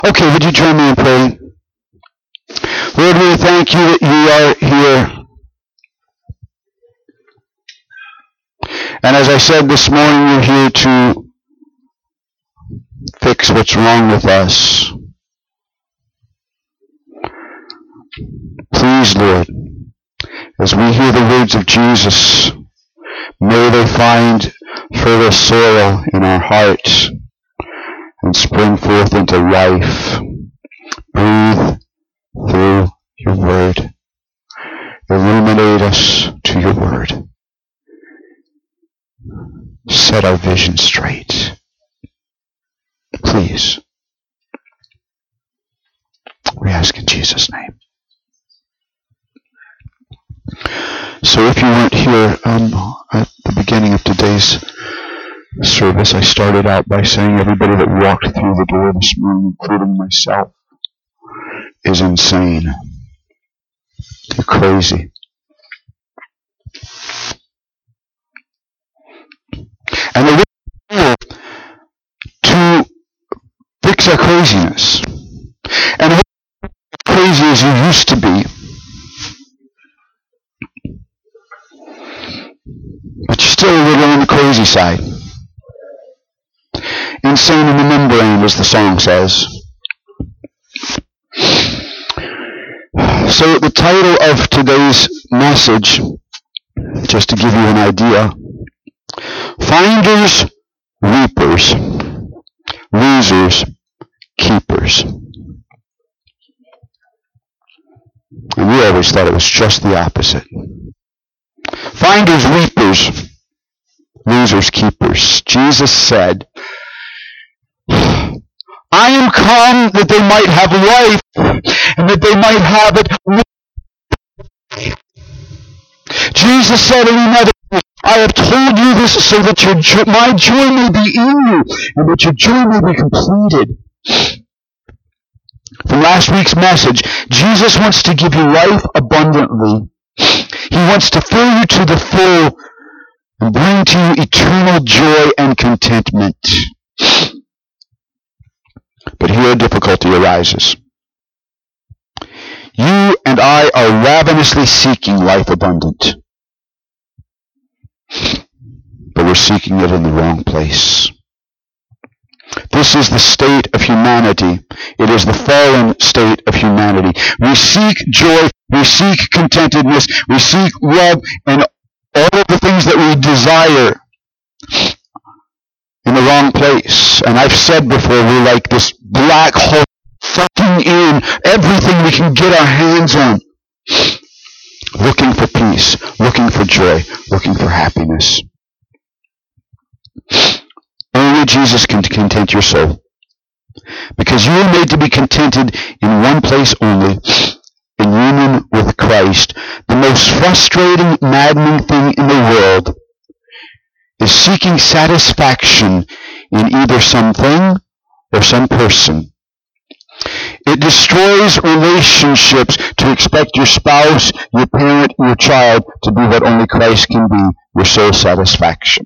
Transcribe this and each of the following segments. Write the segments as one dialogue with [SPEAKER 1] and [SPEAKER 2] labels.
[SPEAKER 1] Okay, would you join me in praying? Lord, we thank you that you are here. And as I said this morning, you're here to fix what's wrong with us. Please, Lord, as we hear the words of Jesus, may they find fertile soil in our hearts and spring forth into life. Breathe through your word. Illuminate us to your word. Set our vision straight. Please. We ask in Jesus' name. So if you weren't here at the beginning of today's service, I started out by saying everybody that walked through the door this morning, including myself, is insane. They're crazy. And they're here to fix our craziness. And what crazy as you used to be, but you're still a little on the crazy side. Insane in the membrane, as the song says. So the title of today's message, just to give you an idea, Finders, Reapers, Losers, Keepers. And we always thought it was just the opposite. Finders, reapers, losers, keepers. Jesus said, I am come that they might have life, and that they might have it. Jesus said in another, I have told you this so that my joy may be in you, and that your joy may be completed. From last week's message, Jesus wants to give you life abundantly. He wants to fill you to the full and bring to you eternal joy and contentment. But here a difficulty arises. You and I are ravenously seeking life abundant. But we're seeking it in the wrong place. This is the state of humanity. It is the fallen state of humanity. We seek joy, we seek contentedness, we seek love, and all of the things that we desire in the wrong place. And I've said before, we're like this black hole sucking in everything we can get our hands on. Looking for peace, looking for joy, looking for happiness. Only Jesus can content your soul. Because you are made to be contented in one place only, in union with Christ. The most frustrating, maddening thing in the world is seeking satisfaction in either something or some person. It destroys relationships to expect your spouse, your parent, your child to be what only Christ can be, your sole satisfaction.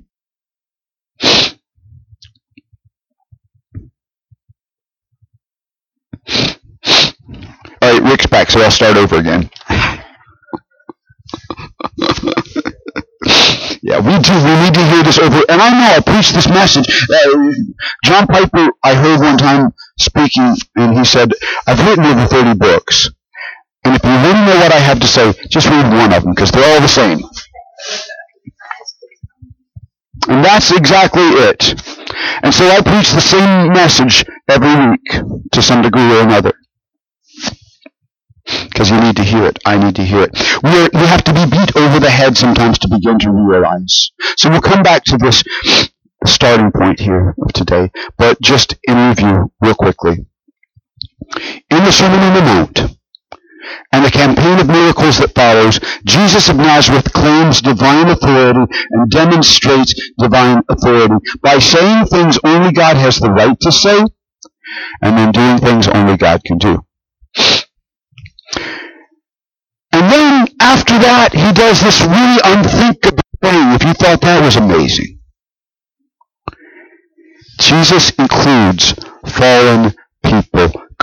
[SPEAKER 1] All right, Rick's back, so I'll start over again. Yeah, we do. We need to hear this over. And I know I preached this message. John Piper, I heard one time speaking, and he said, I've written over 30 books. And if you want to know what I have to say, just read one of them, because they're all the same. And that's exactly it. And so I preach the same message every week, to some degree or another. Because you need to hear it. I need to hear it. We have to be beat over the head sometimes to begin to realize. So we'll come back to this starting point here of today. But just in review, real quickly. In the Sermon on the Mount, and the campaign of miracles that follows, Jesus of Nazareth claims divine authority and demonstrates divine authority by saying things only God has the right to say, and then doing things only God can do. And then, after that, he does this really unthinkable thing, if you thought that was amazing. Jesus includes fallen people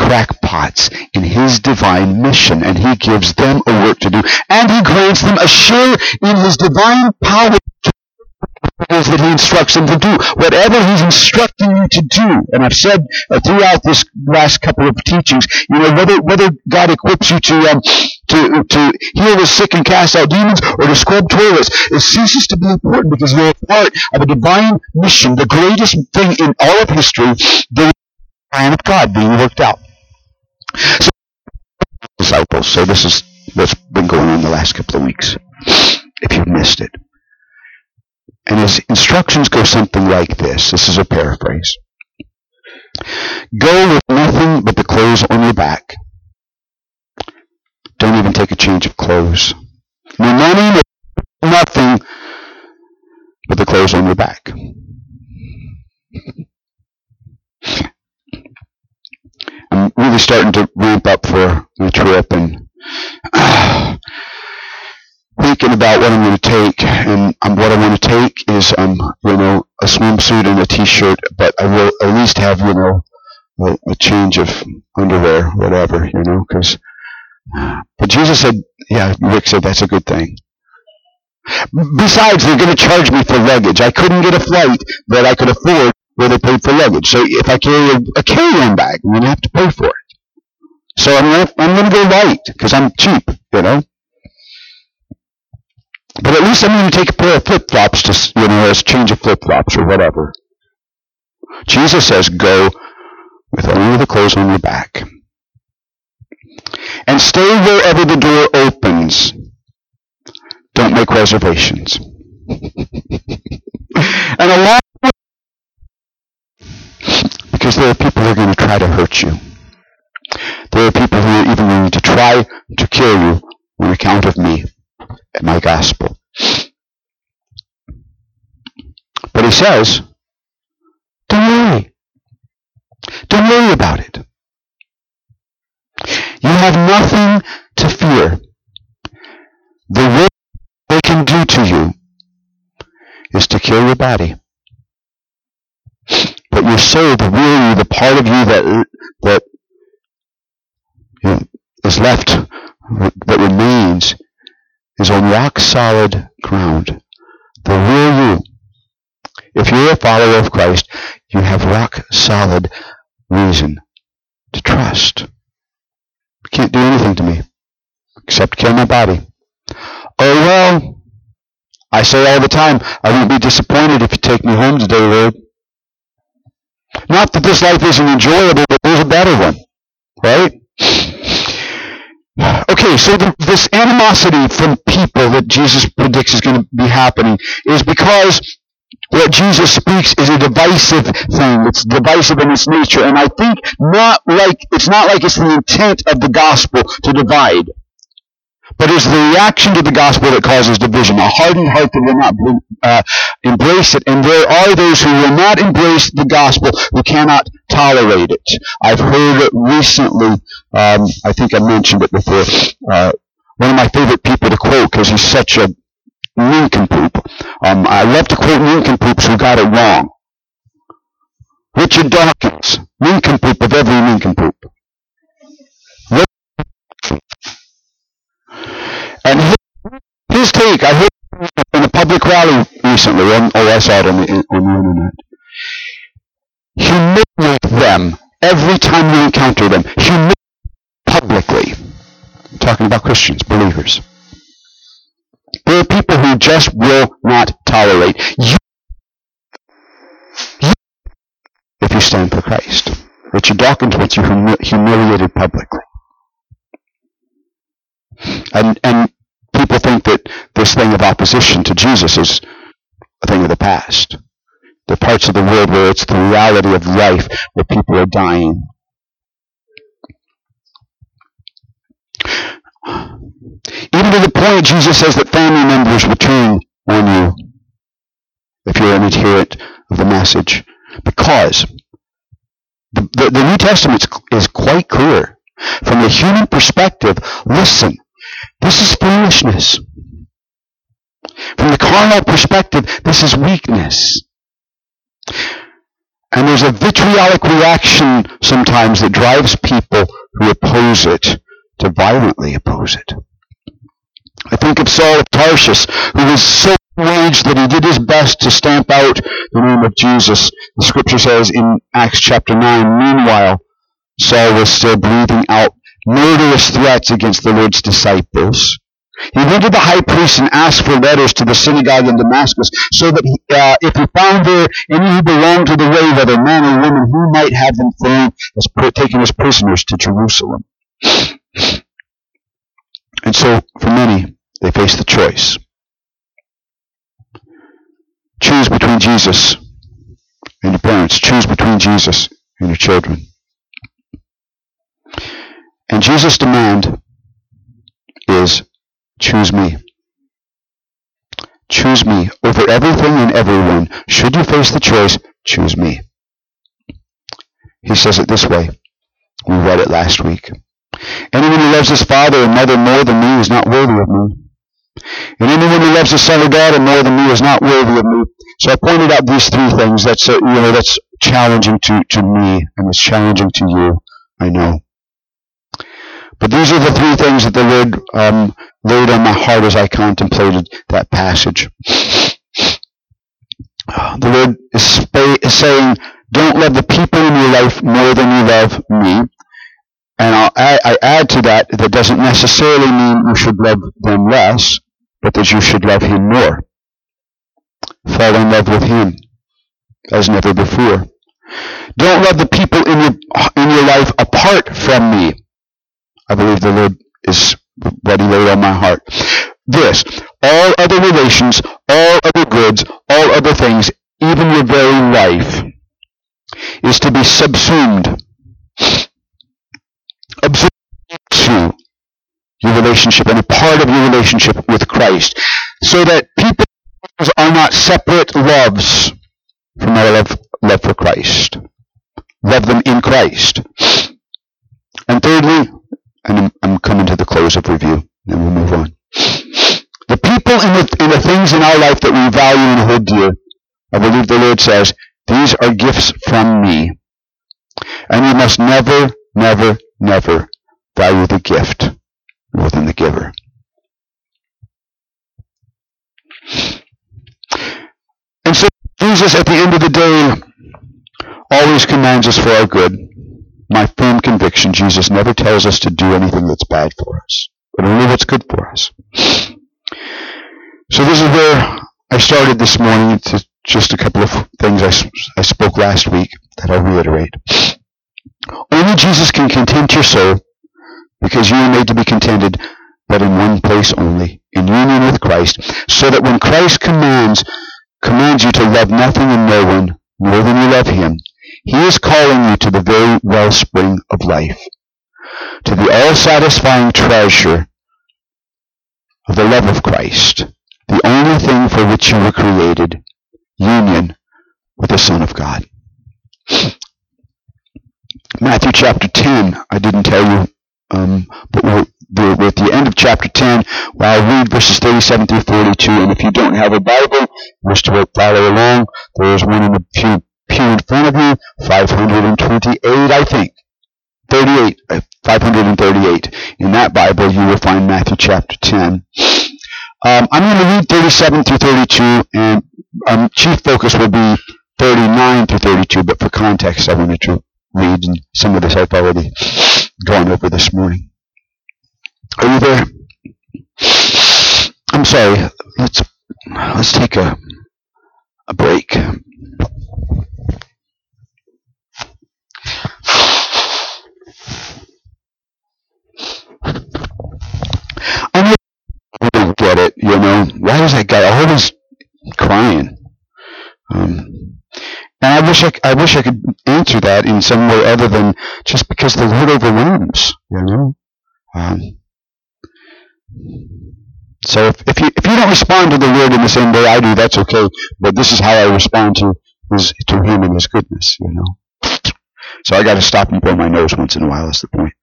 [SPEAKER 1] spots in his divine mission, and he gives them a work to do, and he grants them a share in his divine power is that he instructs them to do. Whatever he's instructing you to do, and I've said throughout this last couple of teachings, whether God equips you to heal the sick and cast out demons, or to scrub toilets, it ceases to be important because you're a part of a divine mission, the greatest thing in all of history, the plan of God being worked out. So, disciples. So this is what's been going on the last couple of weeks, if you've missed it. And his instructions go something like this. This is a paraphrase. Go with nothing but the clothes on your back. Don't even take a change of clothes. No money, no nothing but the clothes on your back. I'm really starting to ramp up for the trip, and thinking about what I'm going to take, and what I want to take is, a swimsuit and a t-shirt, but I will at least have, a change of underwear, whatever, because, but Jesus said, Rick said that's a good thing. Besides, they're going to charge me for luggage. I couldn't get a flight that I could afford where they paid for luggage. So if I carry a carry-on bag, I'm going to have to pay for it. So I'm going to go light, because I'm cheap, But at least I'm going to take a pair of flip-flops to, as a change of flip-flops or whatever. Jesus says, go with only the clothes on your back. And stay wherever the door opens. Don't make reservations. And along with, because there are people who are going to try to hurt you. There are people who are even going to try to kill you on account of me and my gospel. But he says, don't worry. Don't worry about it. You have nothing to fear. The worst they can do to you is to kill your body. But your soul, the real you, the part of you that is left, that remains, is on rock solid ground. The real you. If you're a follower of Christ, you have rock solid reason to trust. You can't do anything to me except kill my body. Oh well, I say all the time, I won't be disappointed if you take me home today, Lord. Not that this life isn't enjoyable, but there's a better one, right? Okay, so this animosity from people that Jesus predicts is going to be happening is because what Jesus speaks is a divisive thing. It's divisive in its nature, and I think it's not like it's the intent of the gospel to divide, but it's the reaction to the gospel that causes division. A hardened heart that will not embrace it, and there are those who will not embrace the gospel who cannot tolerate it. I've heard recently, I think I mentioned it before, one of my favorite people to quote because he's such a nincompoop. I love to quote nincompoops who got it wrong. Richard Dawkins, nincompoop of every nincompoop. And his take, I heard in a public rally recently, I saw it on the internet. Humiliate them every time you encounter them. Humiliate publicly. I'm talking about Christians, believers. There are people who just will not tolerate you if you stand for Christ. Richard Dawkins wants you humiliated publicly. And people think that this thing of opposition to Jesus is a thing of the past. There are parts of the world where it's the reality of life, where people are dying. Even to the point, Jesus says that family members will turn on you if you're an adherent of the message. Because the New Testament is quite clear. From the human perspective, listen, this is foolishness. From the carnal perspective, this is weakness. And there's a vitriolic reaction sometimes that drives people who oppose it to violently oppose it. I think of Saul of Tarsus, who was so enraged that he did his best to stamp out the name of Jesus. The scripture says in Acts chapter 9, meanwhile, Saul was still breathing out murderous threats against the Lord's disciples. He went to the high priest and asked for letters to the synagogue in Damascus, so that if he found there any who belonged to the way, whether man or woman, he might have them taken as prisoners to Jerusalem. And so, for many, they face the choice. Choose between Jesus and your parents. Choose between Jesus and your children. And Jesus' demand is, choose me. Choose me over everything and everyone. Should you face the choice, choose me. He says it this way. We read it last week. Anyone who loves his father and mother more than me is not worthy of me. And anyone who loves his son or daughter more than me is not worthy of me. So I pointed out these three things. That's challenging to me, and it's challenging to you, I know. But these are the three things that the Lord laid on my heart as I contemplated that passage. The Lord is saying, don't love the people in your life more than you love me. And I add to that doesn't necessarily mean you should love them less, but that you should love him more. Fall in love with him as never before. Don't love the people in your life apart from me. I believe the Lord is what he laid on my heart. This, all other relations, all other goods, all other things, even your very life, is to be subsumed to your relationship and a part of your relationship with Christ, so that people are not separate loves from our love for Christ. Love them in Christ. And thirdly, and I'm coming to the close of review, then we'll move on. The people and the things in our life that we value and hold dear, I believe the Lord says, these are gifts from me. And you must never, never, never value the gift more than the giver. And so Jesus, at the end of the day, always commands us for our good. My firm conviction, Jesus never tells us to do anything that's bad for us, but only what's good for us. So this is where I started this morning. It's just a couple of things I spoke last week that I'll reiterate. Only Jesus can content your soul, because you are made to be contented, but in one place only, in union with Christ, so that when Christ commands you to love nothing and no one more than you love him, he is calling you to the very wellspring of life, to the all-satisfying treasure of the love of Christ, the only thing for which you were created, union with the Son of God. Matthew chapter 10, I didn't tell you, but we're at the end of chapter 10. I'll read verses 37 through 42, and if you don't have a Bible, wish to follow along, there is one in the pew in front of you, 528, I think. 538. In that Bible, you will find Matthew chapter 10. I'm going to read 37 through 32, and chief focus will be 39 through 32, but for context, I wanted to read, and some of this I've already gone over this morning. Are you there? I'm sorry. Let's take a break. I don't get it, why is that guy always crying? And I wish I could answer that in some way other than just because the Lord overwhelms, So if you don't respond to the Lord in the same way I do, that's okay. But this is how I respond to him and his goodness, So I got to stop and blow my nose once in a while. That's the point.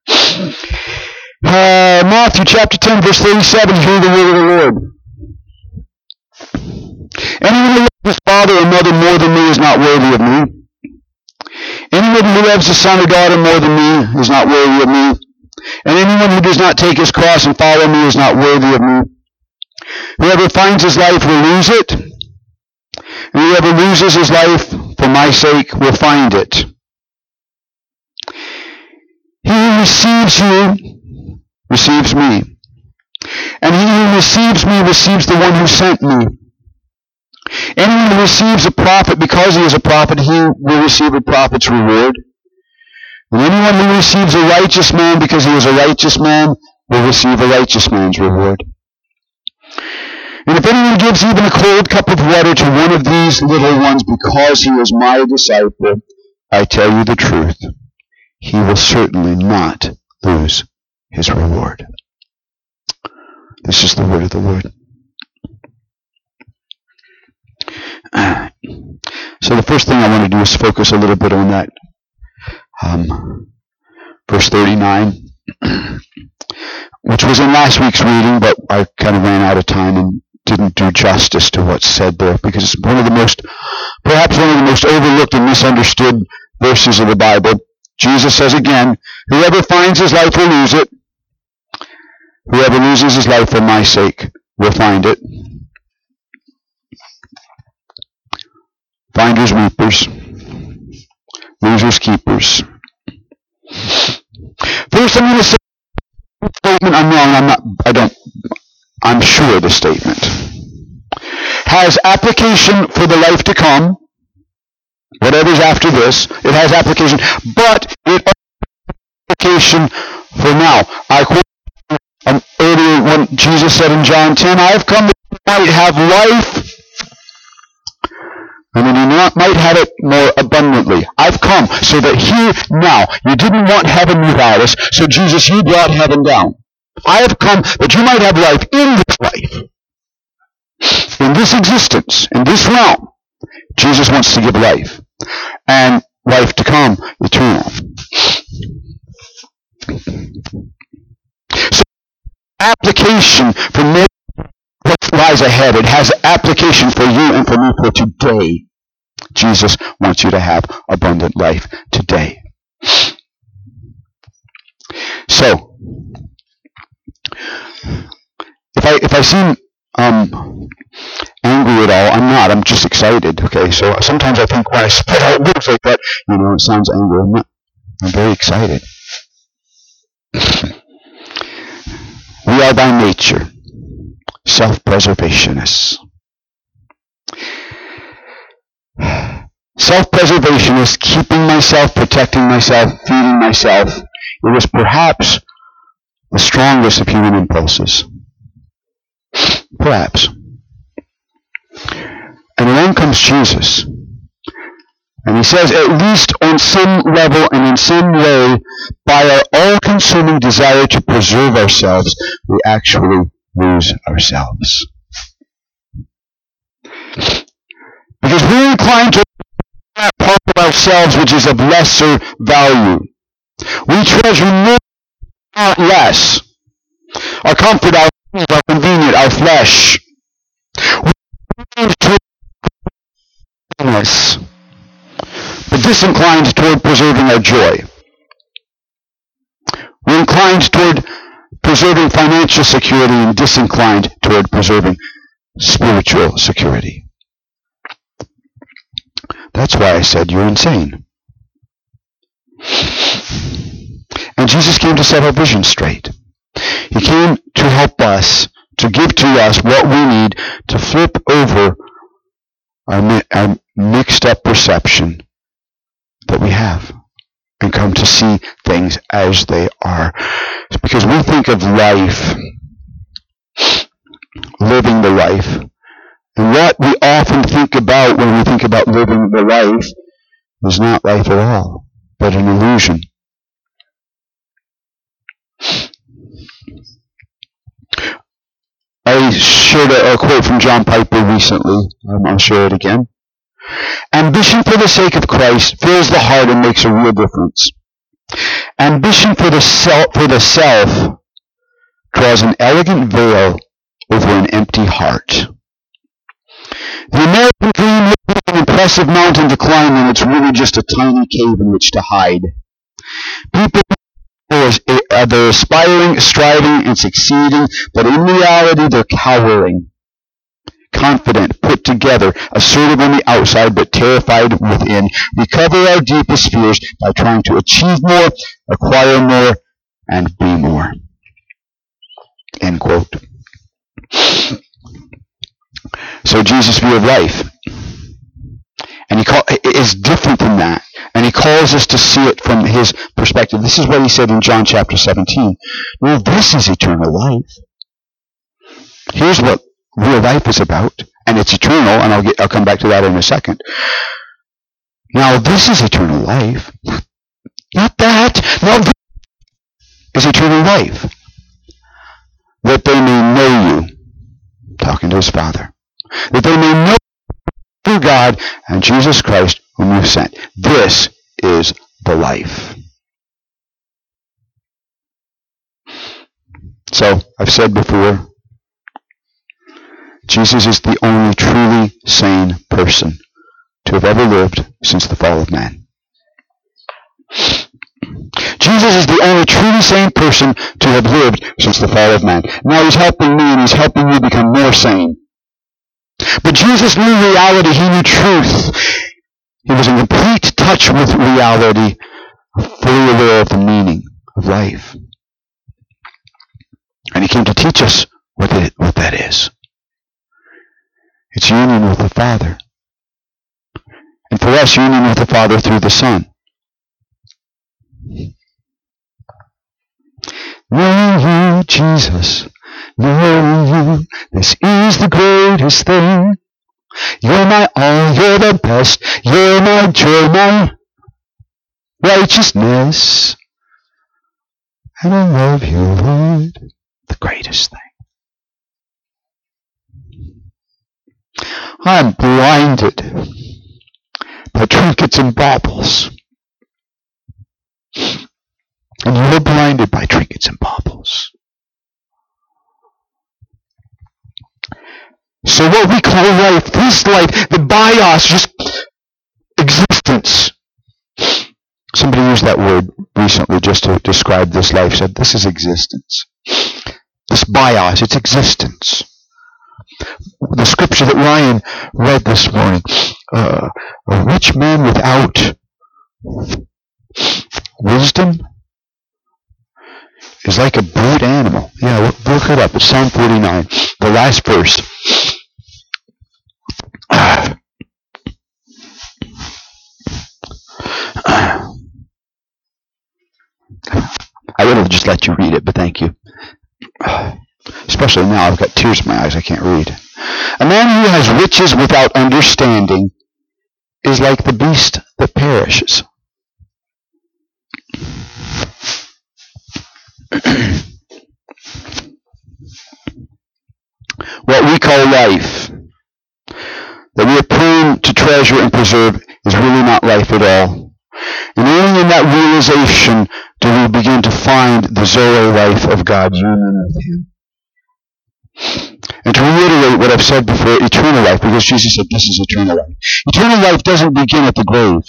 [SPEAKER 1] Matthew chapter 10, verse 37. Hear the word of the Lord. Anyone who loves his father or mother more than me is not worthy of me. Anyone who loves his son or daughter more than me is not worthy of me. And anyone who does not take his cross and follow me is not worthy of me. Whoever finds his life will lose it, and whoever loses his life for my sake will find it. He who receives you receives me, and he who receives me receives the one who sent me. Anyone who receives a prophet because he is a prophet, he will receive a prophet's reward. And anyone who receives a righteous man because he is a righteous man will receive a righteous man's reward. And if anyone gives even a cold cup of water to one of these little ones because he is my disciple, I tell you the truth, he will certainly not lose his reward. This is the word of the Lord. So the first thing I want to do is focus a little bit on that verse 39, which was in last week's reading, but I kind of ran out of time and didn't do justice to what's said there, because it's perhaps one of the most overlooked and misunderstood verses of the Bible. Jesus says again, whoever finds his life will lose it. Whoever loses his life for my sake will find it. Finders, reapers. Losers, keepers. First, I'm going to say the statement. I'm wrong. I'm sure the statement has application for the life to come. Whatever's after this, it has application, but it has application for now. I quote earlier when Jesus said in John 10, I have come that you might have life, and that you might have it more abundantly. I've come so that here, now, you didn't want heaven without us, so Jesus, you brought heaven down. I have come that you might have life in this life, in this existence, in this realm. Jesus wants to give life, and life to come, eternal. So, application for what lies ahead. It has application for you and for me for today. Jesus wants you to have abundant life today. So, if I seem angry at all, I'm not. I'm just excited. Okay, so sometimes I think when I spit out words like that, it sounds angry. I'm not. I'm very excited. We are by nature self-preservationists. Self-preservationists, keeping myself, protecting myself, feeding myself. It was perhaps the strongest of human impulses. Perhaps. And along comes Jesus. And he says, at least on some level and in some way, by our all-consuming desire to preserve ourselves, we actually lose ourselves. Because we're inclined to that part of ourselves which is of lesser value. We treasure more, not less. Our comfort, our ease, our convenience, our flesh. We inclined toward happiness, but disinclined toward preserving our joy. We're inclined toward preserving financial security and disinclined toward preserving spiritual security. That's why I said you're insane. And Jesus came to set our vision straight. He came to help us, to give to us what we need to flip over our mixed up perception that we have and come to see things as they are. Because we think of life, living the life, and what we often think about when we think about living the life is not life at all, but an illusion. I shared a quote from John Piper recently. I'll share it again. Ambition for the sake of Christ fills the heart and makes a real difference. Ambition for the self draws an elegant veil over an empty heart. The American dream looks like an impressive mountain to climb, and it's really just a tiny cave in which to hide. People they're aspiring, striving, and succeeding, but in reality they're cowering. Confident, put together, assertive on the outside, but terrified within. We cover our deepest fears by trying to achieve more, acquire more, and be more. End quote. So Jesus' view of life, and is different than that. And he calls us to see it from his perspective. This is what he said in John chapter 17. Well, this is eternal life. Here's what real life is about, and it's eternal, and I'll come back to that in a second. Now, this is eternal life. Not that. No, this is eternal life. That they may know you, talking to his Father. That they may know through God and Jesus Christ whom you sent. This is the life. So, I've said before, Jesus is the only truly sane person to have ever lived since the fall of man. Jesus is the only truly sane person to have lived since the fall of man. Now he's helping me and he's helping you become more sane. But Jesus knew reality. He knew truth. He was in complete touch with reality, fully aware of the meaning of life. And he came to teach us what that is. It's union with the Father. And for us, union with the Father through the Son. Knowing you, Jesus, knowing you, this is the greatest thing. You're my all, you're the best, you're my joy, my righteousness. And I love you, Lord, the greatest thing. I'm blinded by trinkets and baubles. And you're blinded by trinkets and baubles. So what we call life, this life, the bios, just existence. Somebody used that word recently just to describe this life, said this is existence. This bios, it's existence. The scripture that Ryan read this morning, a rich man without wisdom is like a brute animal. Yeah, look it up. It's Psalm 49, the last verse. I would have just let you read it, but thank you. Especially now, I've got tears in my eyes, I can't read. A man who has riches without understanding is like the beast that perishes. What we call life, that we are prone to treasure and preserve, is really not life at all. And only in that realization do we begin to find the Zoe life of God, union with Him. And to reiterate what I've said before, eternal life, because Jesus said this is eternal life. Eternal life doesn't begin at the grave.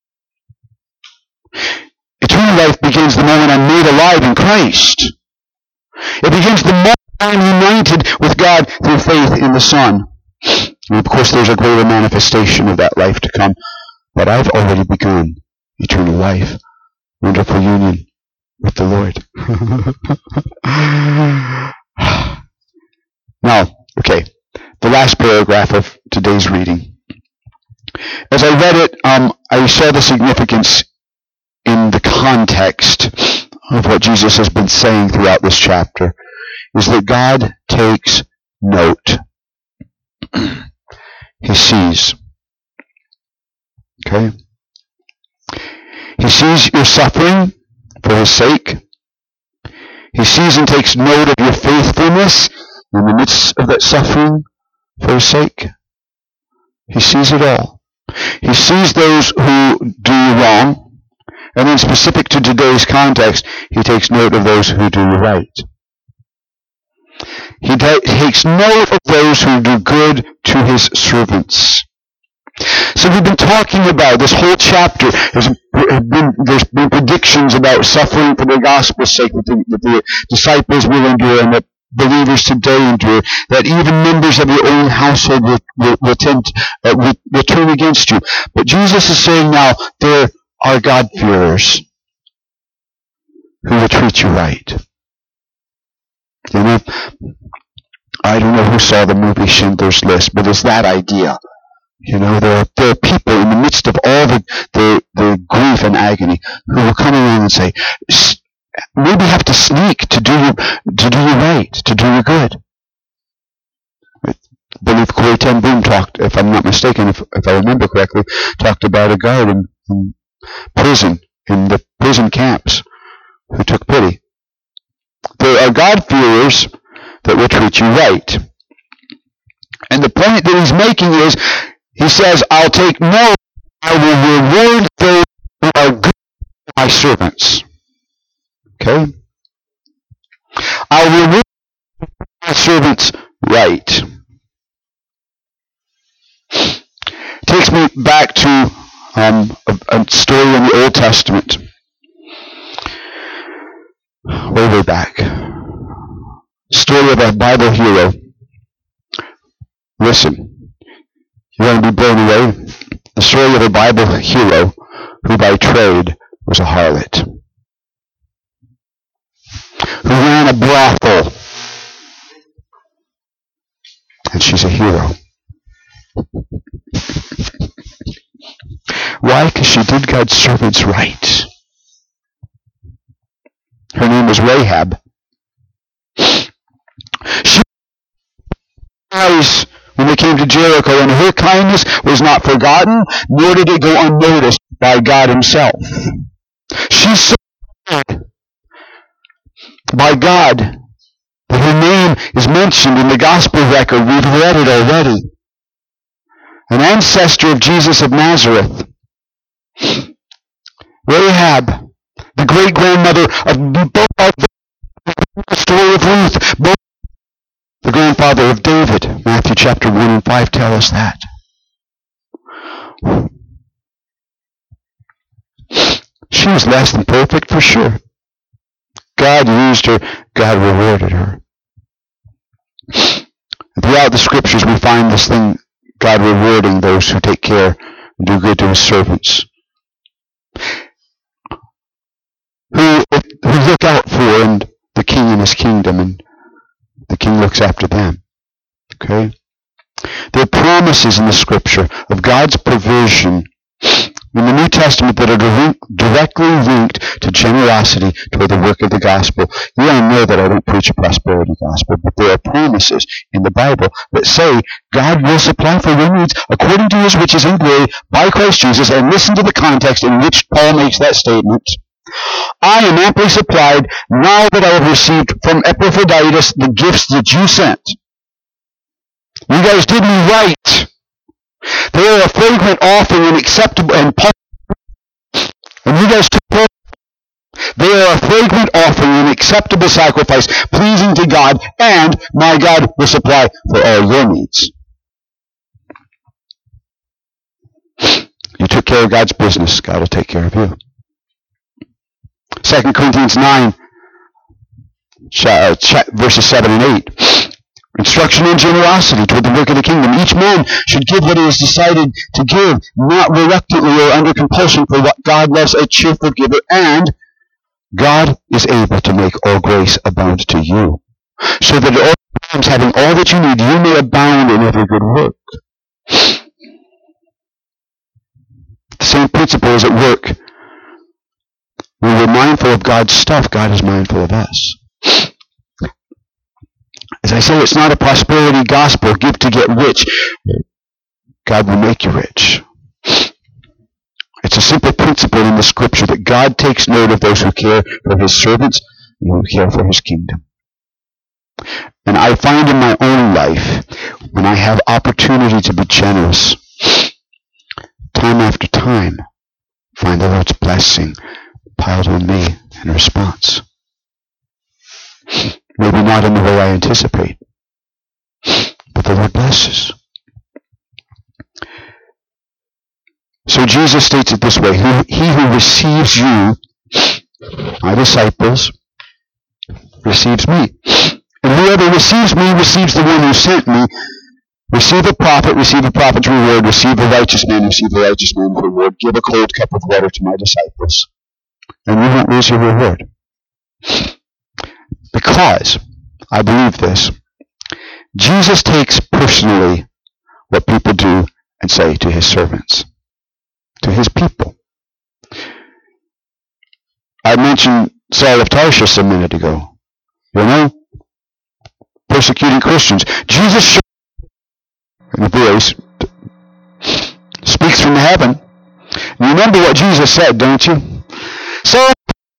[SPEAKER 1] Eternal life begins the moment I'm made alive in Christ. It begins the moment I'm united with God through faith in the Son. And of course there's a greater manifestation of that life to come. But I've already begun eternal life. Wonderful union with the Lord. Now, okay, the last paragraph of today's reading. As I read it, I saw the significance in the context of what Jesus has been saying throughout this chapter, is that God takes note. He sees. Okay? He sees your suffering for His sake. He sees and takes note of your faithfulness in the midst of that suffering for His sake. He sees it all. He sees those who do you wrong, and then specific to today's context, He takes note of those who do you right. He takes note of those who do good to His servants. So we've been talking about this whole chapter. There's been predictions about suffering for the gospel's sake that the disciples will endure and that believers today endure, that even members of your own household will turn against you. But Jesus is saying now, there are God-fearers who will treat you right. You know, I don't know who saw the movie Schindler's List, but it's that idea. You know, there are people in the midst of all the grief and agony who will come around and say, maybe have to sneak to do you right, to do you good. I believe Corrie ten Boom talked, if I'm not mistaken, if I remember correctly, talked about a guard in prison, in the prison camps, who took pity. There are God-fearers that will treat you right. And the point that he's making is, he says, I'll take more, I will reward those who are good, my servants. Okay? I'll reward my servants right. Takes me back to a story in the Old Testament. Way back. Story of a Bible hero. Listen. You're going to be blown away. The story of a Bible hero who by trade was a harlot, who ran a brothel, and she's a hero. Why? Because she did God's servants right. Her name was Rahab. She when they came to Jericho, and her kindness was not forgotten, nor did it go unnoticed by God himself. She's so honored by God that her name is mentioned in the gospel record. We've read it already. An ancestor of Jesus of Nazareth. Rahab, the great-grandmother of both the story of Ruth, both the grandfather of David. Matthew chapter 1 and 5 tell us that. She was less than perfect for sure. God used her. God rewarded her. Throughout the scriptures we find this thing, God rewarding those who take care and do good to his servants. Who look out for the king and his kingdom, and the king looks after them. Okay? There are promises in the scripture of God's provision in the New Testament that are directly linked to generosity toward the work of the gospel. You all know that I don't preach a prosperity gospel, but there are promises in the Bible that say God will supply for your needs according to his riches and glory by Christ Jesus. And listen to the context in which Paul makes that statement. I am amply supplied now that I have received from Epaphroditus the gifts that you sent. You guys did me right. They are a fragrant offering and acceptable, and you guys took care. They are a fragrant offering and acceptable sacrifice, pleasing to God, and my God will supply for all your needs. You took care of God's business. God will take care of you. 2 Corinthians 9, verses 7 and 8. Instruction in generosity toward the work of the kingdom. Each man should give what he has decided to give, not reluctantly or under compulsion, for what God loves a cheerful giver, and God is able to make all grace abound to you, so that at all times, having all that you need, you may abound in every good work. The same principle is at work. When we're mindful of God's stuff, God is mindful of us. As I say, it's not a prosperity gospel, give to get rich. God will make you rich. It's a simple principle in the scripture that God takes note of those who care for his servants and who care for his kingdom. And I find in my own life, when I have opportunity to be generous, time after time, find the Lord's blessing piled on me in response. Maybe not in the way I anticipate, but the Lord blesses. So Jesus states it this way: he who receives you, my disciples, receives me. And whoever receives me receives the one who sent me. Receive a prophet's reward. Receive a righteous man's reward. Give a cold cup of water to my disciples, and you won't lose your reward. Because, I believe this, Jesus takes personally what people do and say to his servants, to his people. I mentioned Saul of Tarsus a minute ago. Persecuting Christians. Jesus in a voice speaks from heaven. You remember what Jesus said, don't you? So,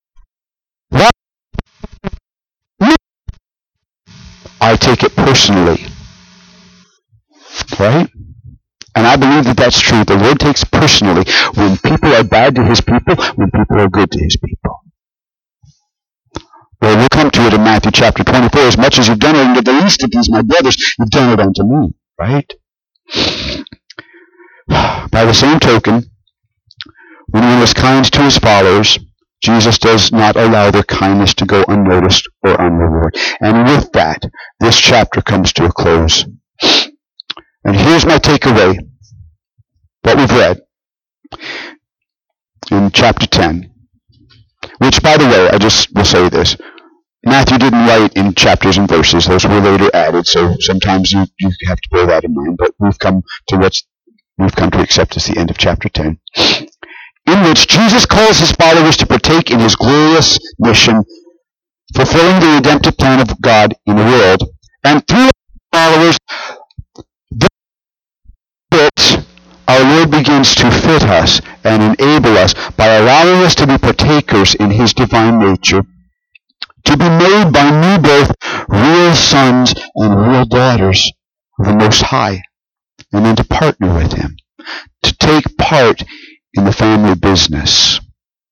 [SPEAKER 1] I take it personally. Right? And I believe that that's true. The Lord takes personally when people are bad to his people, when people are good to his people. Well, we'll come to it in Matthew chapter 24. As much as you've done it unto the least of these, my brothers, you've done it unto me. Right? By the same token, when one is kind to his followers, Jesus does not allow their kindness to go unnoticed or unrewarded. And with that, this chapter comes to a close. And here's my takeaway. What we've read in chapter 10. Which, by the way, I just will say this. Matthew didn't write in chapters and verses. Those were later added, so sometimes you have to bear that in mind. But we've come to accept as the end of chapter 10, in which Jesus calls his followers to partake in his glorious mission, fulfilling the redemptive plan of God in the world. And through followers, our Lord begins to fit us and enable us by allowing us to be partakers in his divine nature, to be made by new birth real sons and real daughters of the Most High, and then to partner with him, to take part in the family business.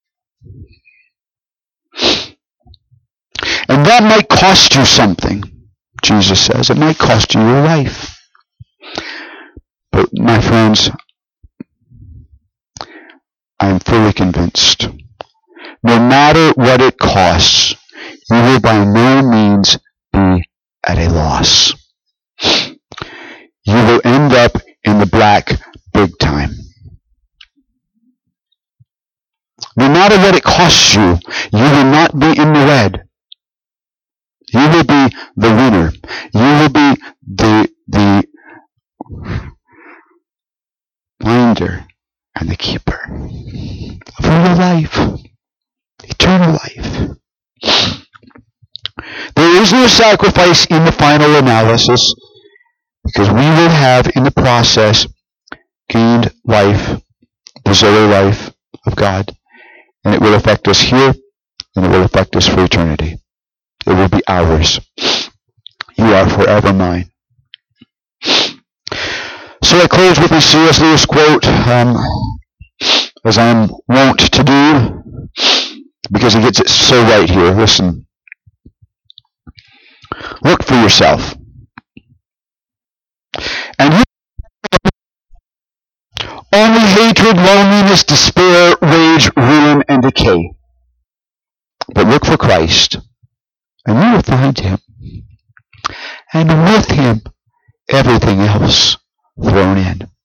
[SPEAKER 1] And that might cost you something, Jesus says. It might cost you your life. But my friends, I am fully convinced, no matter what it costs, you will by no means be at a loss. You will end up in the black big time. No matter what it costs you, you will not be in the red. You will be the winner. You will be the finder and the keeper of real life, eternal life. There is no sacrifice in the final analysis, because we will have in the process gained life, the Zoe life of God, and it will affect us here, and it will affect us for eternity. It will be ours. You are forever mine. So I close with a C.S. Lewis quote, as I'm wont to do, because he gets it so right here. Listen. Look for yourself. And you only hatred, loneliness, despair, rage, ruin, and decay. But look for Christ, and you will find him. And with him, everything else thrown in.